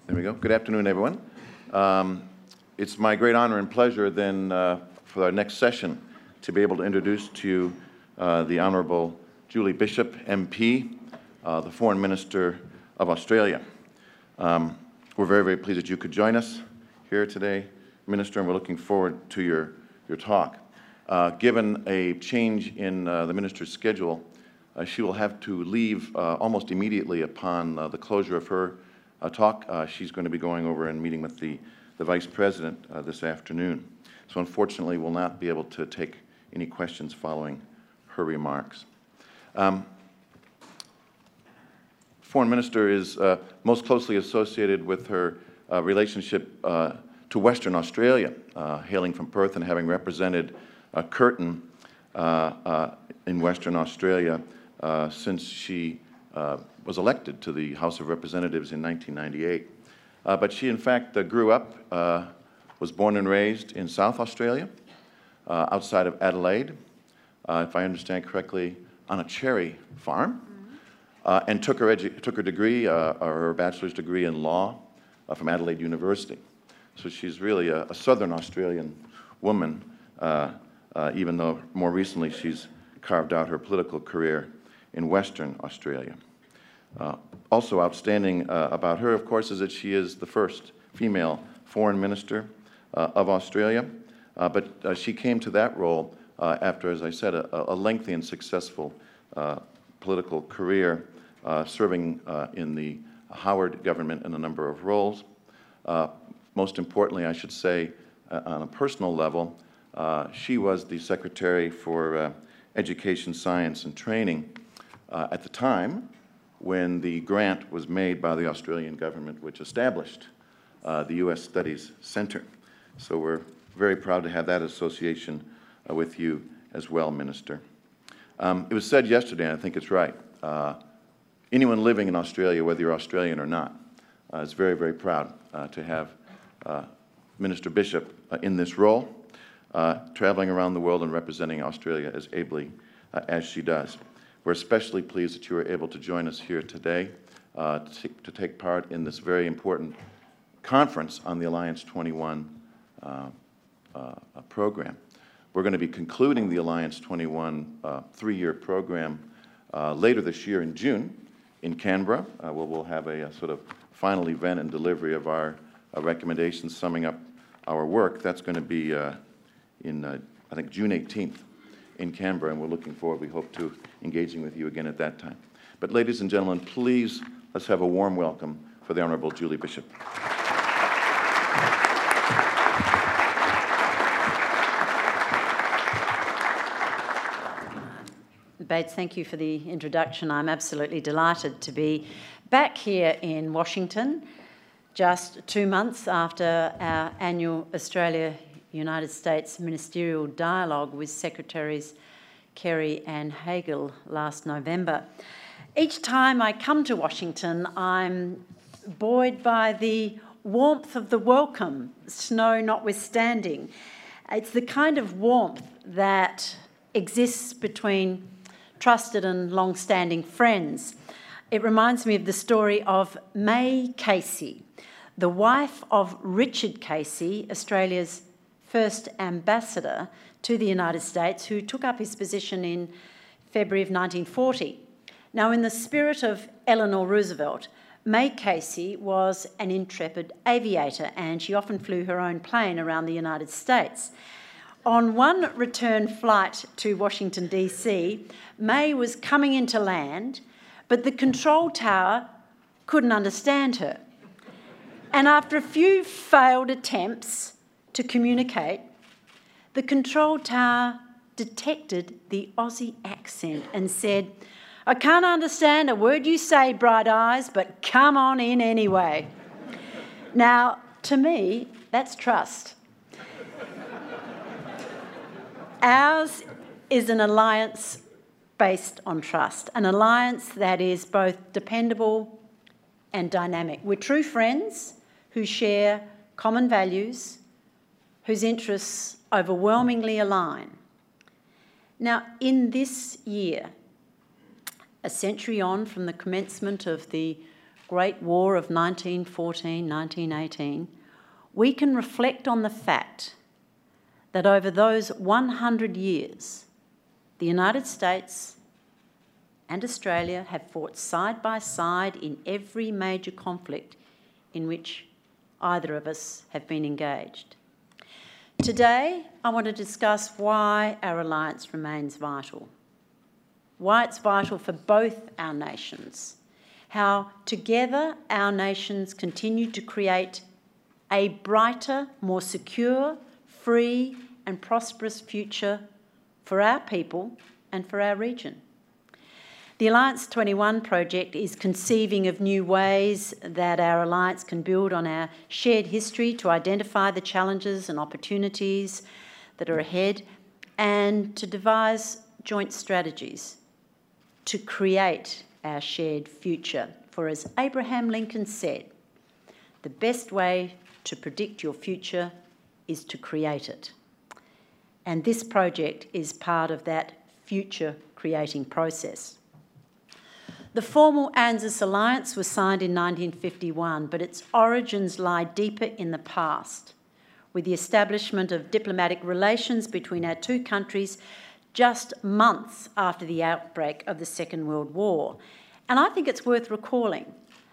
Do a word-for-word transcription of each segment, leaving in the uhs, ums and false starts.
There we go. Good afternoon, everyone. Um, it's my great honor and pleasure then uh, for our next session to be able to introduce to you uh, the Honourable Julie Bishop, M P, uh, the Foreign Minister of Australia. Um, we're very, very pleased that you could join us here today, Minister, and we're looking forward to your, your talk. Uh, given a change in uh, the Minister's schedule, uh, she will have to leave uh, almost immediately upon uh, the closure of her uh, talk. Uh, she's going to be going over and meeting with the, the Vice President uh, this afternoon. So unfortunately, we'll not be able to take any questions following her remarks. Um, Foreign Minister is uh, most closely associated with her uh, relationship uh, to Western Australia, uh, hailing from Perth and having represented uh, Curtin uh, uh, in Western Australia uh, since she uh, was elected to the House of Representatives in nineteen ninety-eight. Uh, but she, in fact, uh, grew up, uh, was born and raised in South Australia, uh, outside of Adelaide, uh, if I understand correctly, on a cherry farm. Uh, and took her, edu took her degree, uh, her bachelor's degree in law uh, from Adelaide University. So she's really a, a Southern Australian woman, uh, uh, even though more recently she's carved out her political career in Western Australia. Uh, also outstanding uh, about her, of course, is that she is the first female foreign minister uh, of Australia, uh, but uh, she came to that role uh, after, as I said, a, a lengthy and successful uh, political career, Uh, serving uh, in the Howard government in a number of roles. Uh, most importantly, I should say, uh, on a personal level, uh, she was the Secretary for uh, Education, Science and Training uh, at the time when the grant was made by the Australian government which established uh, the U S Studies Center. So we're very proud to have that association uh, with you as well, Minister. Um, it was said yesterday, and I think it's right, uh, anyone living in Australia, whether you're Australian or not, uh, is very, very proud uh, to have uh, Minister Bishop uh, in this role, uh, traveling around the world and representing Australia as ably uh, as she does. We're especially pleased that you were able to join us here today uh, to, to take part in this very important conference on the Alliance twenty-one uh, uh, program. We're going to be concluding the Alliance twenty-one uh, three-year program uh, later this year in June, in Canberra, uh, where we'll have a, a sort of final event and delivery of our uh, recommendations summing up our work. That's going to be uh, in, uh, I think, June eighteenth in Canberra, and we're looking forward, we hope, to engaging with you again at that time. But ladies and gentlemen, please, let's have a warm welcome for the Honourable Julie Bishop. Bates, thank you for the introduction. I'm absolutely delighted to be back here in Washington just two months after our annual Australia-United States ministerial dialogue with Secretaries Kerry and Hagel last November. Each time I come to Washington, I'm buoyed by the warmth of the welcome, snow notwithstanding. It's the kind of warmth that exists between trusted and long-standing friends. It reminds me of the story of May Casey, the wife of Richard Casey, Australia's first ambassador to the United States, who took up his position in February of nineteen forty. Now, in the spirit of Eleanor Roosevelt, May Casey was an intrepid aviator, and she often flew her own plane around the United States. On one return flight to Washington, D C, May was coming into land, but the control tower couldn't understand her. And after a few failed attempts to communicate, the control tower detected the Aussie accent and said, "I can't understand a word you say, Bright Eyes, but come on in anyway." Now, to me, that's trust. Ours is an alliance based on trust, an alliance that is both dependable and dynamic. We're true friends who share common values, whose interests overwhelmingly align. Now, in this year, a century on from the commencement of the Great War of nineteen fourteen, nineteen eighteen, we can reflect on the fact that over those one hundred years, the United States and Australia have fought side by side in every major conflict in which either of us have been engaged. Today, I want to discuss why our alliance remains vital, why it's vital for both our nations, how together our nations continue to create a brighter, more secure, free and prosperous future for our people and for our region. The Alliance twenty-one project is conceiving of new ways that our alliance can build on our shared history to identify the challenges and opportunities that are ahead and to devise joint strategies to create our shared future. For as Abraham Lincoln said, the best way to predict your future is to create it. And this project is part of that future creating process. The formal ANZUS alliance was signed in nineteen fifty-one, but its origins lie deeper in the past, with the establishment of diplomatic relations between our two countries just months after the outbreak of the Second World War. And I think it's worth recalling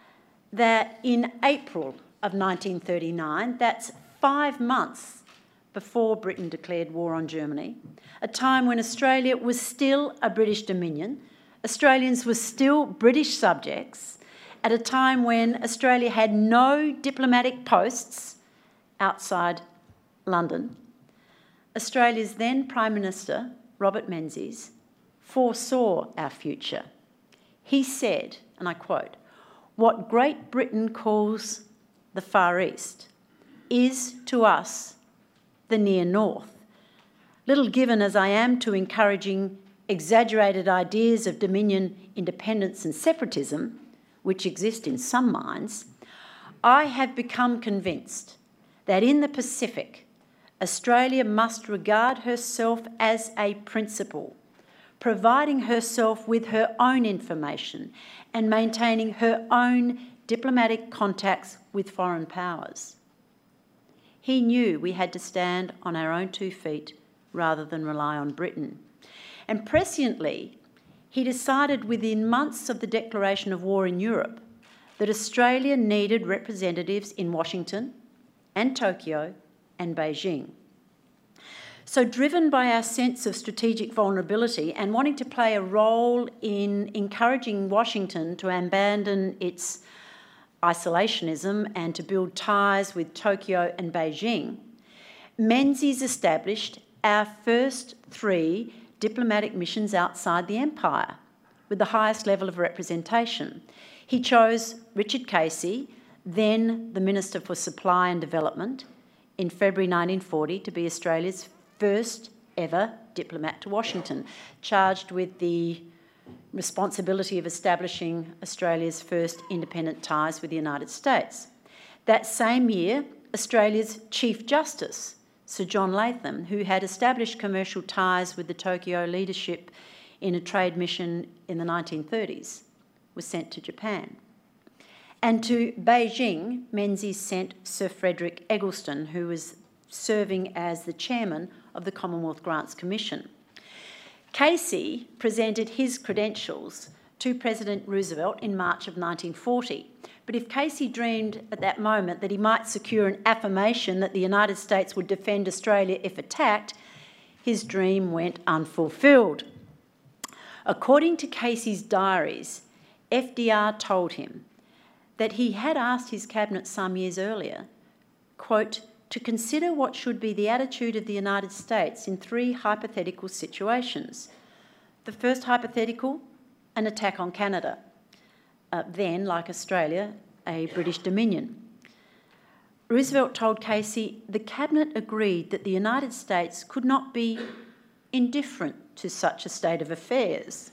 that in April of nineteen thirty-nine, that's five months before Britain declared war on Germany, a time when Australia was still a British Dominion, Australians were still British subjects, at a time when Australia had no diplomatic posts outside London. Australia's then Prime Minister, Robert Menzies, foresaw our future. He said, and I quote, "What Great Britain calls the Far East is to us the near north. Little given as I am to encouraging exaggerated ideas of dominion, independence and separatism, which exist in some minds, I have become convinced that in the Pacific, Australia must regard herself as a principal, providing herself with her own information and maintaining her own diplomatic contacts with foreign powers." He knew we had to stand on our own two feet rather than rely on Britain. And presciently, he decided within months of the declaration of war in Europe that Australia needed representatives in Washington and Tokyo and Beijing. So driven by our sense of strategic vulnerability and wanting to play a role in encouraging Washington to abandon its isolationism and to build ties with Tokyo and Beijing, Menzies established our first three diplomatic missions outside the empire with the highest level of representation. He chose Richard Casey, then the Minister for Supply and Development, in February nineteen forty to be Australia's first ever diplomat to Washington, charged with the responsibility of establishing Australia's first independent ties with the United States. That same year, Australia's Chief Justice, Sir John Latham, who had established commercial ties with the Tokyo leadership in a trade mission in the nineteen thirties, was sent to Japan. And to Beijing, Menzies sent Sir Frederick Eggleston, who was serving as the chairman of the Commonwealth Grants Commission. Casey presented his credentials to President Roosevelt in March of nineteen forty. But if Casey dreamed at that moment that he might secure an affirmation that the United States would defend Australia if attacked, his dream went unfulfilled. According to Casey's diaries, F D R told him that he had asked his cabinet some years earlier, quote, to consider what should be the attitude of the United States in three hypothetical situations. The first hypothetical, an attack on Canada, uh, then, like Australia, a British Dominion. Roosevelt told Casey the cabinet agreed that the United States could not be indifferent to such a state of affairs.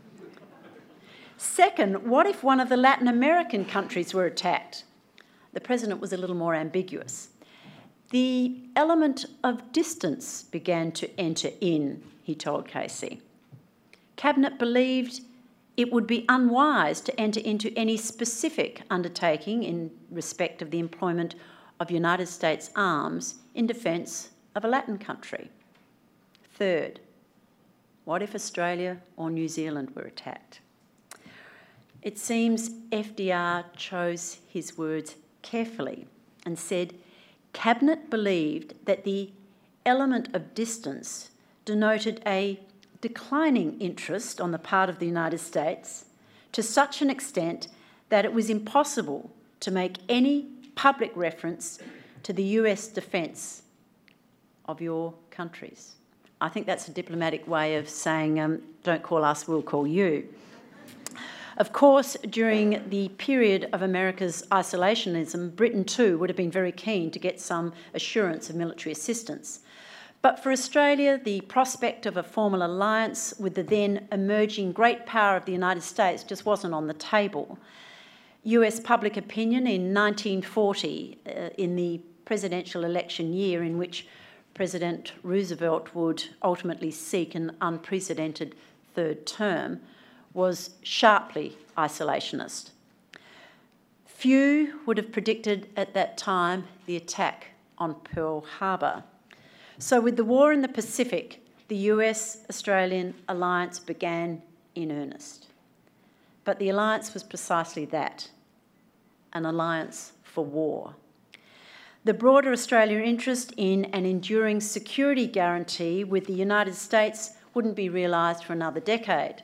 Second, what if one of the Latin American countries were attacked? The president was a little more ambiguous. The element of distance began to enter in, he told Casey. Cabinet believed it would be unwise to enter into any specific undertaking in respect of the employment of United States arms in defence of a Latin country. Third, what if Australia or New Zealand were attacked? It seems F D R chose his words carefully and said, Cabinet believed that the element of distance denoted a declining interest on the part of the United States to such an extent that it was impossible to make any public reference to the U S defence of your countries. I think that's a diplomatic way of saying, um, don't call us, we'll call you. Of course, during the period of America's isolationism, Britain too would have been very keen to get some assurance of military assistance. But for Australia, the prospect of a formal alliance with the then emerging great power of the United States just wasn't on the table. U S public opinion in nineteen forty, uh, in the presidential election year in which President Roosevelt would ultimately seek an unprecedented third term, was sharply isolationist. Few would have predicted at that time the attack on Pearl Harbor. So with the war in the Pacific, the U S-Australian alliance began in earnest. But the alliance was precisely that, an alliance for war. The broader Australian interest in an enduring security guarantee with the United States wouldn't be realised for another decade.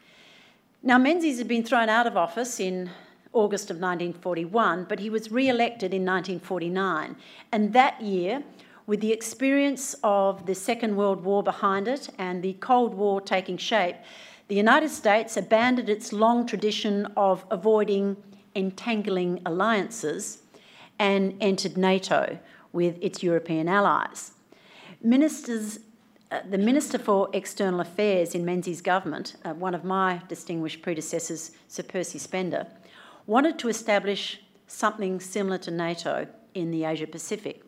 Now, Menzies had been thrown out of office in August of nineteen forty-one, but he was re-elected in nineteen forty-nine. And that year, with the experience of the Second World War behind it and the Cold War taking shape, the United States abandoned its long tradition of avoiding entangling alliances and entered NATO with its European allies. Ministers Uh, the Minister for External Affairs in Menzies' government, uh, one of my distinguished predecessors, Sir Percy Spender, wanted to establish something similar to NATO in the Asia-Pacific.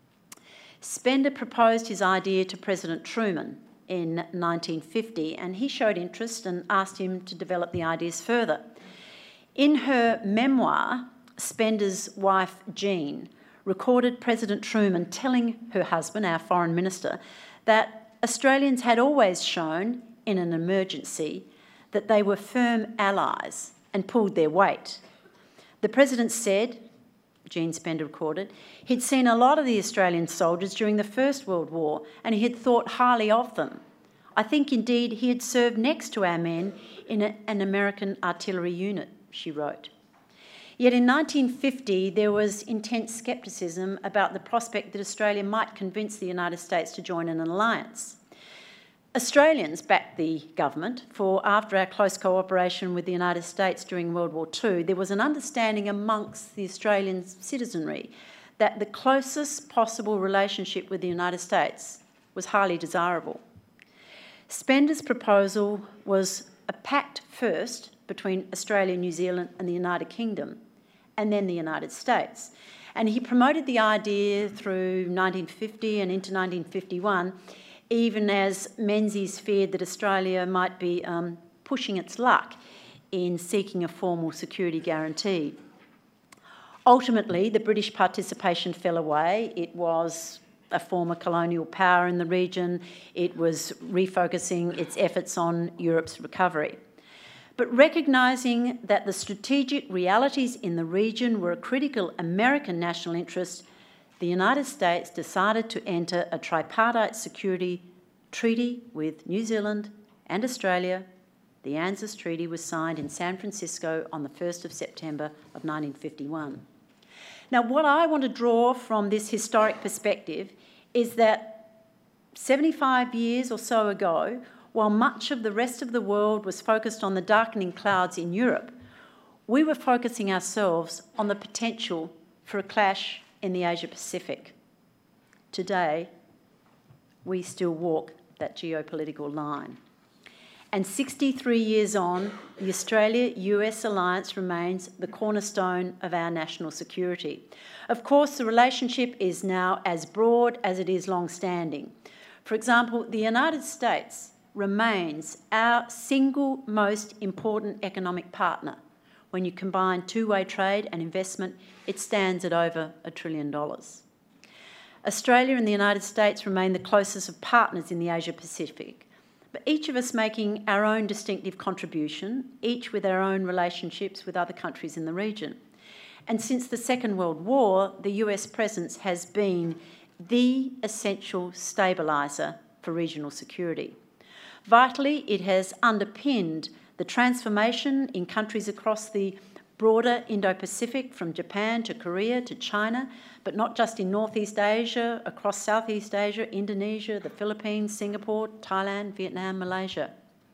Spender proposed his idea to President Truman in nineteen fifty, and he showed interest and asked him to develop the ideas further. In her memoir, Spender's wife, Jean, recorded President Truman telling her husband, our foreign minister, that Australians had always shown, in an emergency, that they were firm allies and pulled their weight. The President said, Jean Spender recorded, he'd seen a lot of the Australian soldiers during the First World War and he had thought highly of them. I think, indeed, he had served next to our men in a, an American artillery unit, she wrote. Yet in nineteen fifty, there was intense scepticism about the prospect that Australia might convince the United States to join an alliance. Australians backed the government, for after our close cooperation with the United States during World War Two, there was an understanding amongst the Australian citizenry that the closest possible relationship with the United States was highly desirable. Spender's proposal was a pact first between Australia, New Zealand and the United Kingdom, and then the United States. And he promoted the idea through nineteen fifty and into nineteen fifty-one, even as Menzies feared that Australia might be um, pushing its luck in seeking a formal security guarantee. Ultimately, the British participation fell away. It was a former colonial power in the region. It was refocusing its efforts on Europe's recovery. But recognising that the strategic realities in the region were a critical American national interest, the United States decided to enter a tripartite security treaty with New Zealand and Australia. The ANZUS Treaty was signed in San Francisco on the first of September of nineteen fifty-one. Now, what I want to draw from this historic perspective is that seventy-five years or so ago, while much of the rest of the world was focused on the darkening clouds in Europe, we were focusing ourselves on the potential for a clash in the Asia-Pacific. Today, we still walk that geopolitical line. And sixty-three years on, the Australia-U S alliance remains the cornerstone of our national security. Of course, the relationship is now as broad as it is long-standing. For example, the United States remains our single most important economic partner. When you combine two-way trade and investment, it stands at over a trillion dollars. Australia and the United States remain the closest of partners in the Asia-Pacific, but each of us making our own distinctive contribution, each with our own relationships with other countries in the region. And since the Second World War, the U S presence has been the essential stabiliser for regional security. Vitally, it has underpinned the transformation in countries across the broader Indo-Pacific, from Japan to Korea to China, but not just in Northeast Asia, across Southeast Asia, Indonesia, the Philippines, Singapore, Thailand, Vietnam, Malaysia.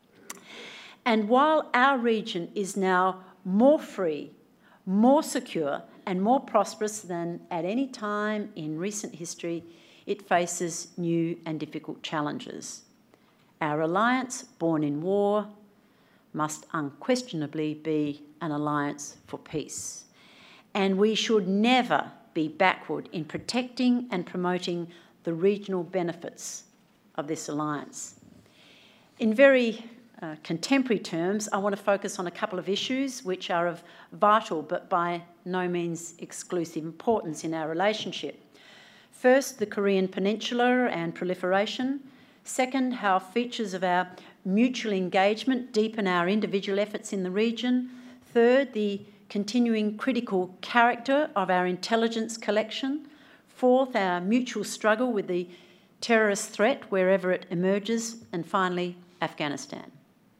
And while our region is now more free, more secure and more prosperous than at any time in recent history, it faces new and difficult challenges. Our alliance, born in war, must unquestionably be an alliance for peace. And we should never be backward in protecting and promoting the regional benefits of this alliance. In very uh, contemporary terms, I want to focus on a couple of issues which are of vital but by no means exclusive importance in our relationship. First, the Korean Peninsula and proliferation. Second, how features of our mutual engagement deepen our individual efforts in the region. Third, the continuing critical character of our intelligence collection. Fourth, our mutual struggle with the terrorist threat wherever it emerges. And finally, Afghanistan.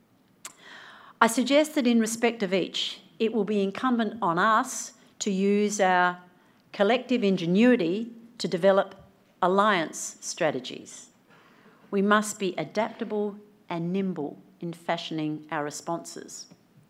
I suggest that in respect of each, it will be incumbent on us to use our collective ingenuity to develop alliance strategies. We must be adaptable and nimble in fashioning our responses.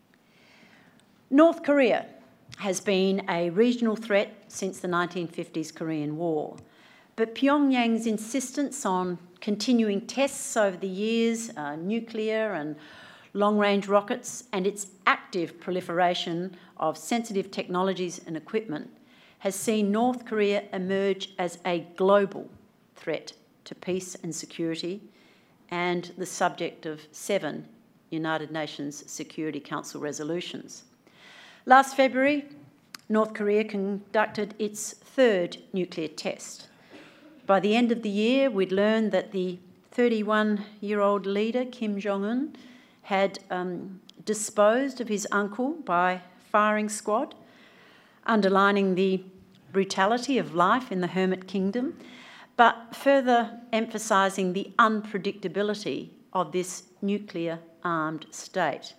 North Korea has been a regional threat since the nineteen fifties Korean War, but Pyongyang's insistence on continuing tests over the years, uh, nuclear and long-range rockets, and its active proliferation of sensitive technologies and equipment has seen North Korea emerge as a global threat to peace and security, and the subject of seven United Nations Security Council resolutions. Last February, North Korea conducted its third nuclear test. By the end of the year, we'd learned that the thirty-one-year-old leader, Kim Jong-un, had um, disposed of his uncle by firing squad, underlining the brutality of life in the Hermit Kingdom, but further emphasising the unpredictability of this nuclear-armed state.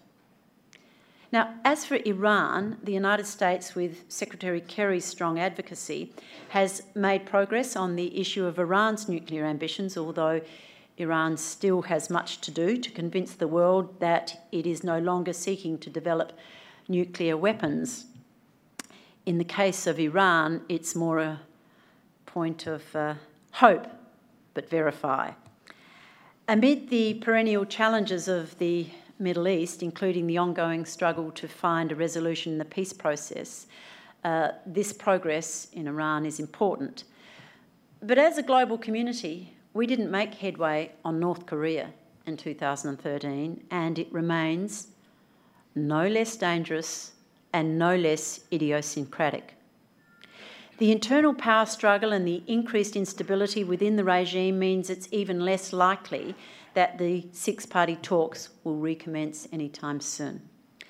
Now, as for Iran, the United States, with Secretary Kerry's strong advocacy, has made progress on the issue of Iran's nuclear ambitions, although Iran still has much to do to convince the world that it is no longer seeking to develop nuclear weapons. In the case of Iran, it's more a point of uh, hope, but verify. Amid the perennial challenges of the Middle East, including the ongoing struggle to find a resolution in the peace process, uh, this progress in Iran is important. But as a global community, we didn't make headway on North Korea in two thousand thirteen, and it remains no less dangerous and no less idiosyncratic. The internal power struggle and the increased instability within the regime means it's even less likely that the six-party talks will recommence anytime soon.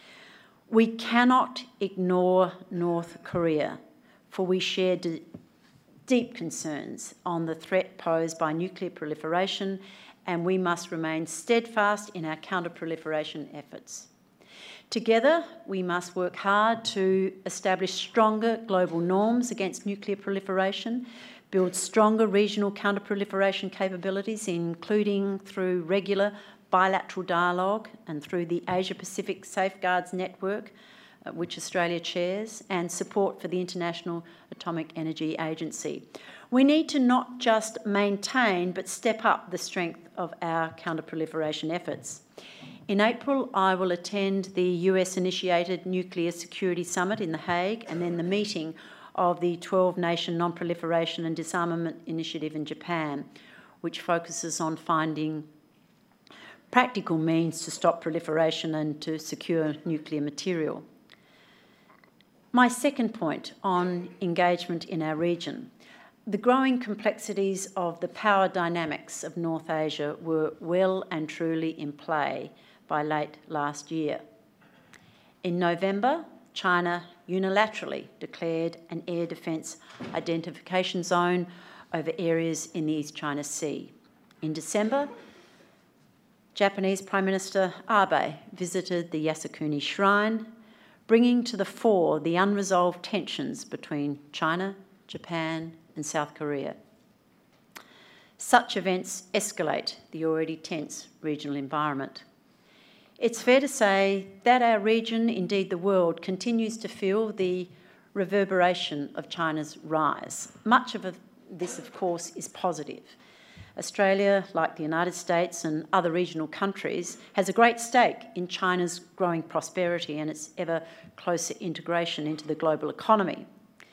We cannot ignore North Korea, for we share d- deep concerns on the threat posed by nuclear proliferation, and we must remain steadfast in our counter-proliferation efforts. Together, we must work hard to establish stronger global norms against nuclear proliferation, build stronger regional counter-proliferation capabilities, including through regular bilateral dialogue and through the Asia-Pacific Safeguards Network, uh, which Australia chairs, and support for the International Atomic Energy Agency. We need to not just maintain but step up the strength of our counter-proliferation efforts. In April, I will attend the U S-initiated Nuclear Security Summit in The Hague, and then the meeting of the twelve-nation Non-Proliferation and Disarmament Initiative in Japan, which focuses on finding practical means to stop proliferation and to secure nuclear material. My second point on engagement in our region. The growing complexities of the power dynamics of North Asia were well and truly in play by late last year. In November, China unilaterally declared an air defence identification zone over areas in the East China Sea. In December, Japanese Prime Minister Abe visited the Yasukuni Shrine, bringing to the fore the unresolved tensions between China, Japan, and South Korea. Such events escalate the already tense regional environment. It's fair to say that our region, indeed the world, continues to feel the reverberation of China's rise. Much of this, of course, is positive. Australia, like the United States and other regional countries, has a great stake in China's growing prosperity and its ever closer integration into the global economy.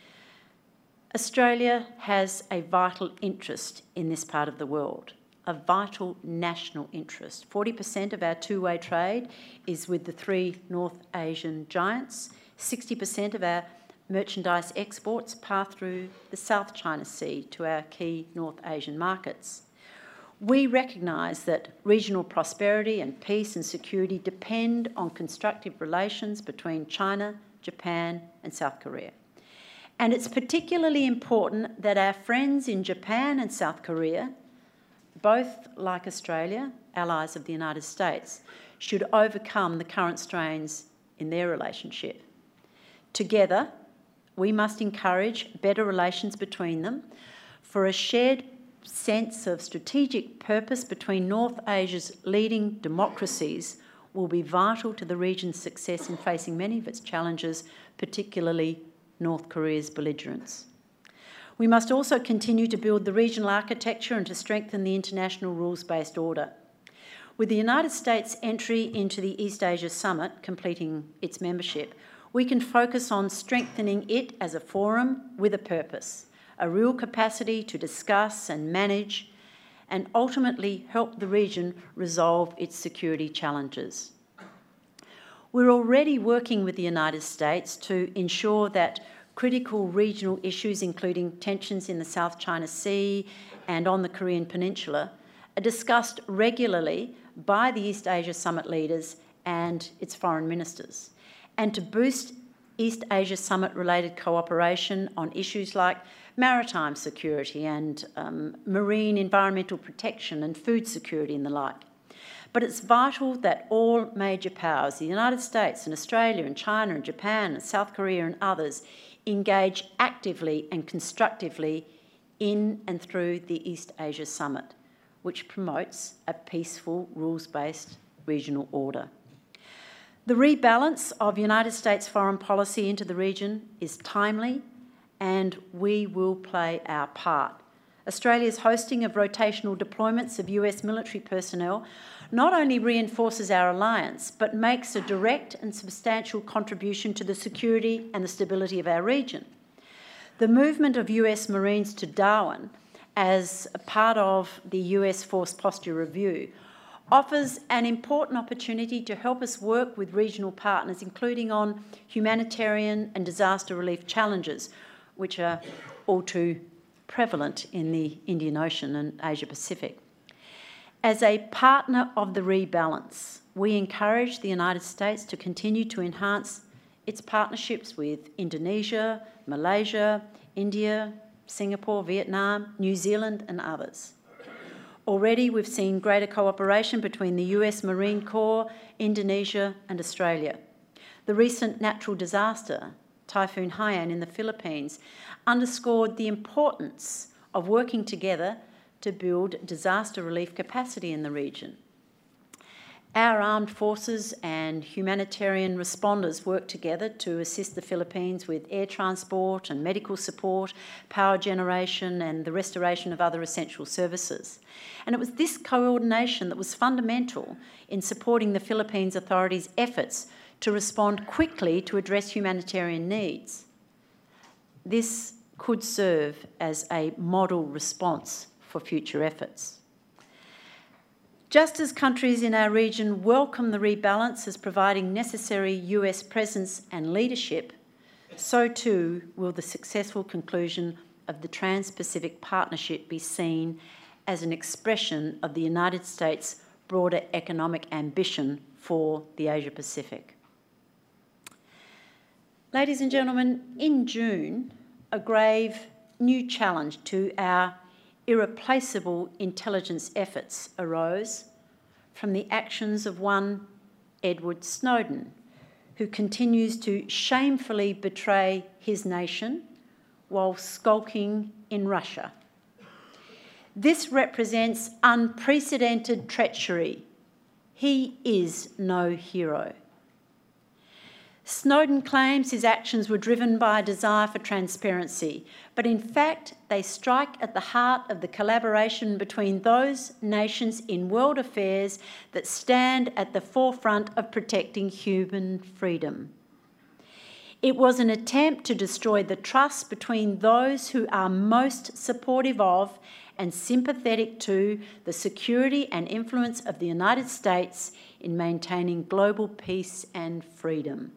Australia has a vital interest in this part of the world, a vital national interest. forty percent of our two-way trade is with the three North Asian giants. sixty percent of our merchandise exports pass through the South China Sea to our key North Asian markets. We recognise that regional prosperity and peace and security depend on constructive relations between China, Japan and South Korea. And it's particularly important that our friends in Japan and South Korea, both like Australia, allies of the United States, should overcome the current strains in their relationship. Together, we must encourage better relations between them, for a shared sense of strategic purpose between North Asia's leading democracies will be vital to the region's success in facing many of its challenges, particularly North Korea's belligerence. We must also continue to build the regional architecture and to strengthen the international rules-based order. With the United States' entry into the East Asia Summit, completing its membership, we can focus on strengthening it as a forum with a purpose, a real capacity to discuss and manage and ultimately help the region resolve its security challenges. We're already working with the United States to ensure that critical regional issues, including tensions in the South China Sea and on the Korean Peninsula, are discussed regularly by the East Asia Summit leaders and its foreign ministers, and to boost East Asia Summit-related cooperation on issues like maritime security and um, marine environmental protection and food security and the like. But it's vital that all major powers, the United States and Australia and China and Japan and South Korea and others, engage actively and constructively in and through the East Asia Summit, which promotes a peaceful, rules-based regional order. The rebalance of United States foreign policy into the region is timely, and we will play our part. Australia's hosting of rotational deployments of U S military personnel not only reinforces our alliance, but makes a direct and substantial contribution to the security and the stability of our region. The movement of U S Marines to Darwin as a part of the U S Force Posture Review offers an important opportunity to help us work with regional partners, including on humanitarian and disaster relief challenges, which are all too prevalent in the Indian Ocean and Asia Pacific. As a partner of the rebalance, we encourage the United States to continue to enhance its partnerships with Indonesia, Malaysia, India, Singapore, Vietnam, New Zealand and others. Already we've seen greater cooperation between the U S Marine Corps, Indonesia and Australia. The recent natural disaster, Typhoon Haiyan in the Philippines, underscored the importance of working together to build disaster relief capacity in the region. Our armed forces and humanitarian responders work together to assist the Philippines with air transport and medical support, power generation and the restoration of other essential services. And it was this coordination that was fundamental in supporting the Philippines authorities' efforts to respond quickly to address humanitarian needs. This could serve as a model response for future efforts. Just as countries in our region welcome the rebalance as providing necessary U S presence and leadership, so too will the successful conclusion of the Trans-Pacific Partnership be seen as an expression of the United States' broader economic ambition for the Asia-Pacific. Ladies and gentlemen, in June, a grave new challenge to our irreplaceable intelligence efforts arose from the actions of one Edward Snowden, who continues to shamefully betray his nation while skulking in Russia. This represents unprecedented treachery. He is no hero. Snowden claims his actions were driven by a desire for transparency, but in fact they strike at the heart of the collaboration between those nations in world affairs that stand at the forefront of protecting human freedom. It was an attempt to destroy the trust between those who are most supportive of and sympathetic to the security and influence of the United States in maintaining global peace and freedom.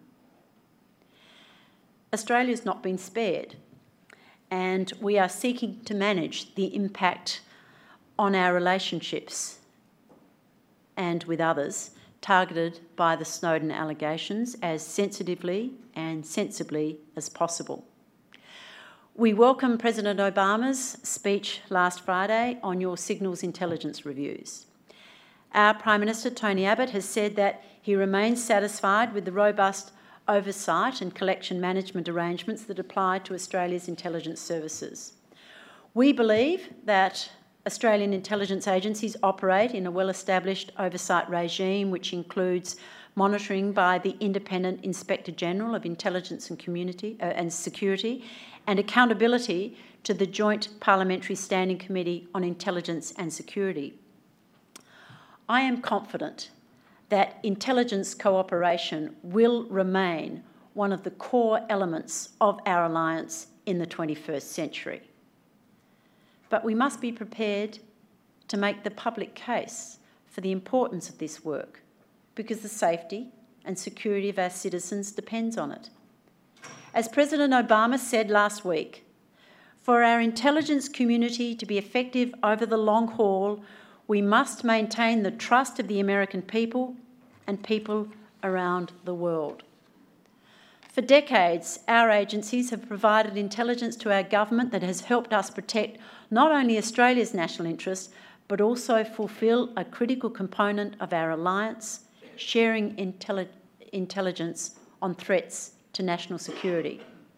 Australia's not been spared, and we are seeking to manage the impact on our relationships and with others targeted by the Snowden allegations as sensitively and sensibly as possible. We welcome President Obama's speech last Friday on your signals intelligence reviews. Our Prime Minister, Tony Abbott, has said that he remains satisfied with the robust oversight and collection management arrangements that apply to Australia's intelligence services. We believe that Australian intelligence agencies operate in a well-established oversight regime which includes monitoring by the Independent Inspector General of Intelligence and, Community, uh, and Security and accountability to the Joint Parliamentary Standing Committee on Intelligence and Security. I am confident that intelligence cooperation will remain one of the core elements of our alliance in the twenty-first century. But we must be prepared to make the public case for the importance of this work, because the safety and security of our citizens depends on it. As President Obama said last week, for our intelligence community to be effective over the long haul, we must maintain the trust of the American people and people around the world. For decades, our agencies have provided intelligence to our government that has helped us protect not only Australia's national interests, but also fulfil a critical component of our alliance, sharing intelli- intelligence on threats to national security.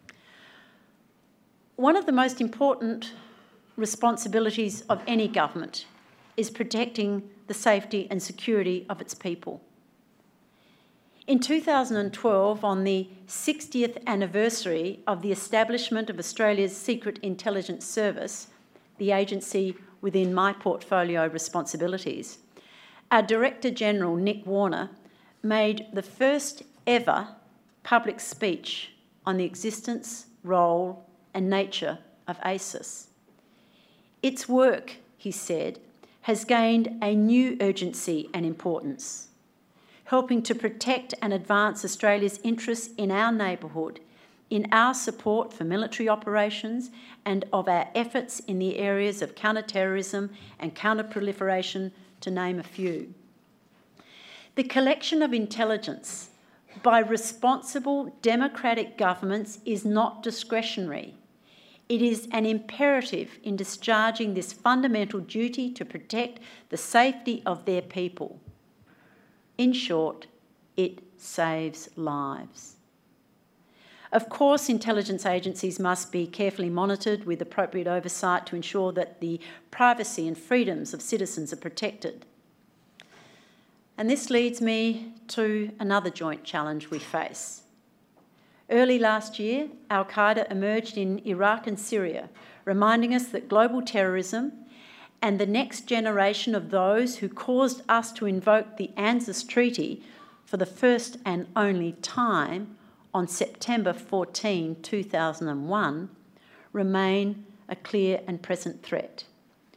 One of the most important responsibilities of any government is protecting the safety and security of its people. In two thousand twelve, on the sixtieth anniversary of the establishment of Australia's Secret Intelligence Service, the agency within my portfolio of responsibilities, our Director General, Nick Warner, made the first ever public speech on the existence, role and nature of ASIS. Its work, he said, has gained a new urgency and importance, helping to protect and advance Australia's interests in our neighbourhood, in our support for military operations and of our efforts in the areas of counter-terrorism and counter-proliferation, to name a few. The collection of intelligence by responsible democratic governments is not discretionary. It is an imperative in discharging this fundamental duty to protect the safety of their people. In short, it saves lives. Of course, intelligence agencies must be carefully monitored with appropriate oversight to ensure that the privacy and freedoms of citizens are protected. And this leads me to another joint challenge we face. Early last year, Al-Qaeda emerged in Iraq and Syria, reminding us that global terrorism and the next generation of those who caused us to invoke the ANZUS Treaty for the first and only time on September fourteenth, two thousand one, remain a clear and present threat.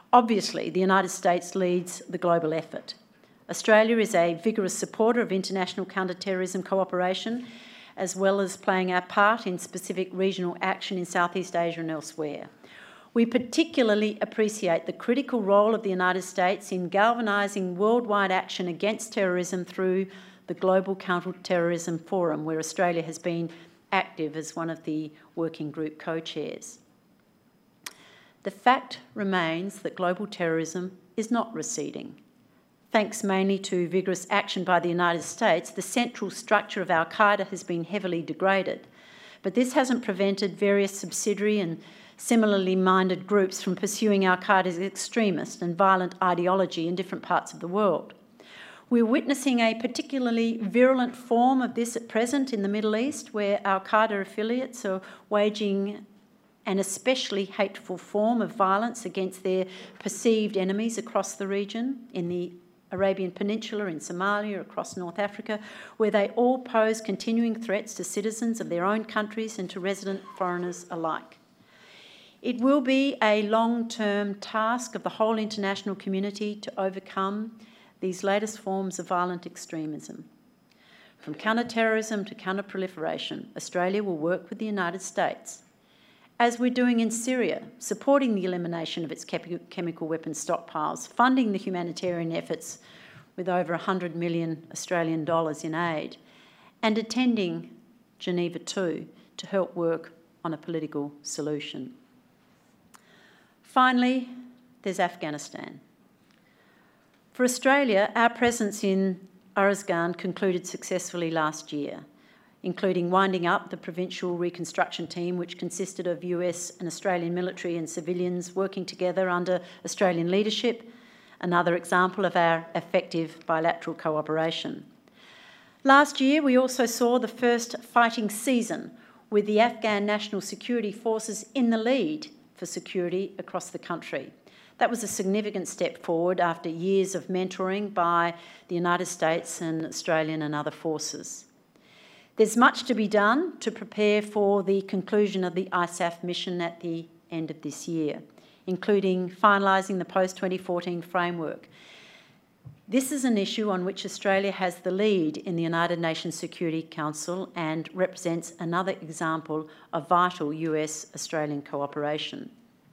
Obviously, the United States leads the global effort. Australia is a vigorous supporter of international counter-terrorism cooperation, as well as playing our part in specific regional action in Southeast Asia and elsewhere. We particularly appreciate the critical role of the United States in galvanising worldwide action against terrorism through the Global Counter-Terrorism Forum, where Australia has been active as one of the working group co-chairs. The fact remains that global terrorism is not receding. Thanks mainly to vigorous action by the United States, the central structure of Al-Qaeda has been heavily degraded, but this hasn't prevented various subsidiary and similarly minded groups from pursuing Al-Qaeda's extremist and violent ideology in different parts of the world. We're witnessing a particularly virulent form of this at present in the Middle East, where Al-Qaeda affiliates are waging an especially hateful form of violence against their perceived enemies across the region, in the Arabian Peninsula, in Somalia, across North Africa, where they all pose continuing threats to citizens of their own countries and to resident foreigners alike. It will be a long-term task of the whole international community to overcome these latest forms of violent extremism. From counter-terrorism to counter-proliferation, Australia will work with the United States, as we're doing in Syria, supporting the elimination of its chemical weapons stockpiles, funding the humanitarian efforts with over one hundred million Australian dollars in aid, and attending Geneva two to help work on a political solution. Finally, there's Afghanistan. For Australia, our presence in Uruzgan concluded successfully last year, including winding up the Provincial Reconstruction Team, which consisted of U S and Australian military and civilians working together under Australian leadership, another example of our effective bilateral cooperation. Last year, we also saw the first fighting season with the Afghan National Security Forces in the lead for security across the country. That was a significant step forward after years of mentoring by the United States and Australian and other forces. There's much to be done to prepare for the conclusion of the I S A F mission at the end of this year, including finalising the post twenty fourteen framework. This is an issue on which Australia has the lead in the United Nations Security Council and represents another example of vital U S-Australian cooperation.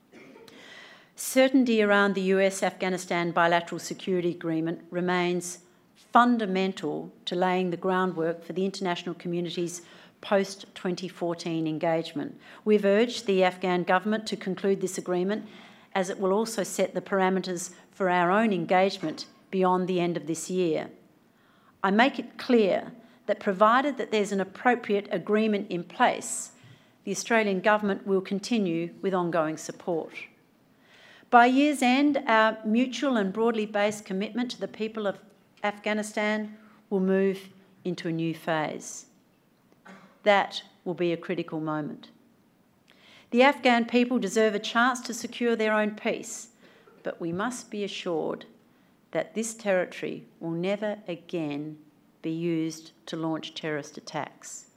Certainty around the U S-Afghanistan bilateral security agreement remains fundamental to laying the groundwork for the international community's post twenty fourteen engagement. We've urged the Afghan government to conclude this agreement, as it will also set the parameters for our own engagement beyond the end of this year. I make it clear that provided that there's an appropriate agreement in place, the Australian government will continue with ongoing support. By year's end, our mutual and broadly based commitment to the people of Afghanistan will move into a new phase. That will be a critical moment. The Afghan people deserve a chance to secure their own peace, but we must be assured that this territory will never again be used to launch terrorist attacks.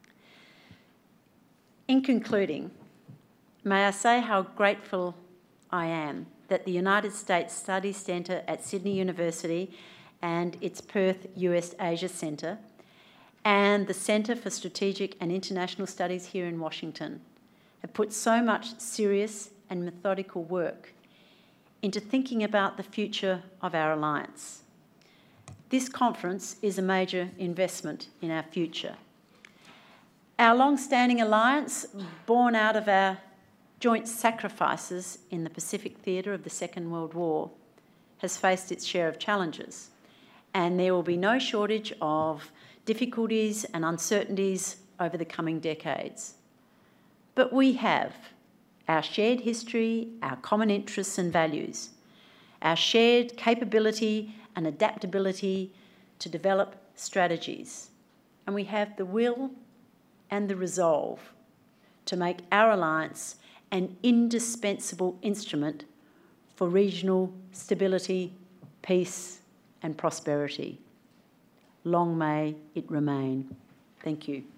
In concluding, may I say how grateful I am that the United States Studies Centre at Sydney University and its Perth U S Asia Centre, and the Centre for Strategic and International Studies here in Washington have put so much serious and methodical work into thinking about the future of our alliance. This conference is a major investment in our future. Our long-standing alliance, born out of our joint sacrifices in the Pacific theatre of the Second World War, has faced its share of challenges, and there will be no shortage of difficulties and uncertainties over the coming decades. But we have our shared history, our common interests and values, our shared capability and adaptability to develop strategies, and we have the will and the resolve to make our alliance an indispensable instrument for regional stability, peace and prosperity. Long may it remain. Thank you.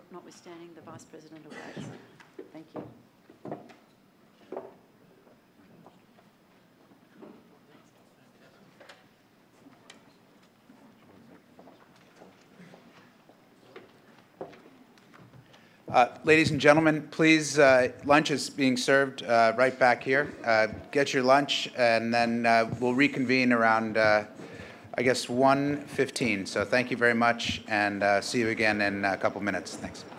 notwithstanding the Vice President awaits. Thank you. Uh, ladies and gentlemen, please, uh, lunch is being served uh, right back here. Uh, get your lunch, and then uh, we'll reconvene around, uh, I guess, one fifteen. So thank you very much, and uh, see you again in a couple minutes. Thanks.